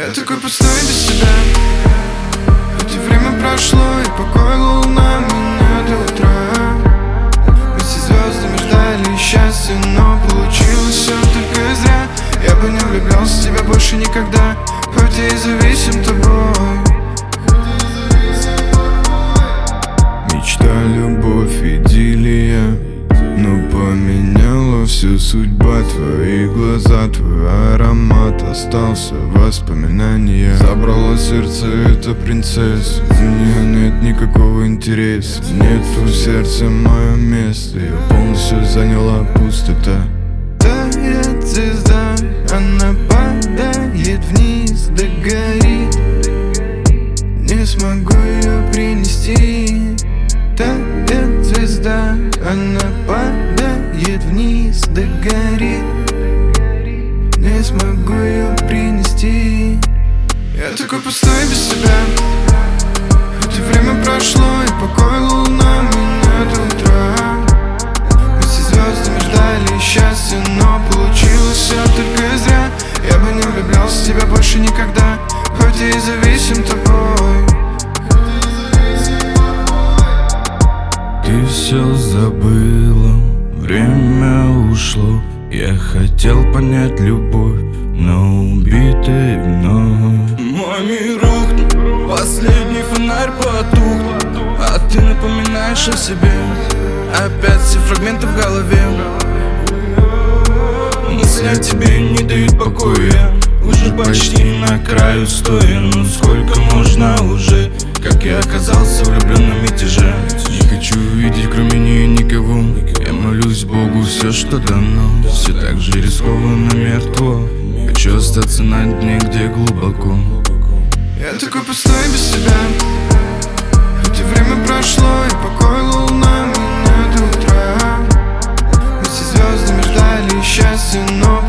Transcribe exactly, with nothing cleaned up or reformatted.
Я такой пустой без тебя, хоть и время прошло, и покой луна меня до утра. Мы все звездами ждали счастья, но получилось все только зря. Я бы не влюблялся в тебя больше никогда, хоть я и зависим тобой. Мечта, любовь, идиллия, но поменяла всю судьба. Твои глаза, твой аромат остался воспоминания. Забрала сердце эта принцесса, у нее нет никакого интереса. Нет в сердце мое место, ее полностью заняла пустота. Тает звезда, она падает вниз, да горит. Не смогу ее принести. Тает звезда, она падает вниз, да горит. Не смогу ее принести. Я такой пустой без тебя, хоть и время прошло, и покой луна меня до утра. Мы все звездами ждали счастья, но получилось все только зря. Я бы не влюблялся в тебя больше никогда, хоть я и зависим тобой. Ты все забыла, время ушло. Я хотел понять любовь, но убитый вновь. Мой мир рухнул, последний фонарь потух, а ты напоминаешь о себе. Опять все фрагменты в голове. Мысли о тебе не дают покоя. Уже почти на краю стоя. Ну сколько можно уже, как я оказался влюблен на мятеже. Не хочу видеть кроме нее никого. Я молюсь Богу, все что дано, все так же рискованно мертво. Хочу остаться на дне, где глубоко. Я такой пустой без тебя, хоть и время прошло, и покой луна меня до утра. Мы все звездами ждали счастья, но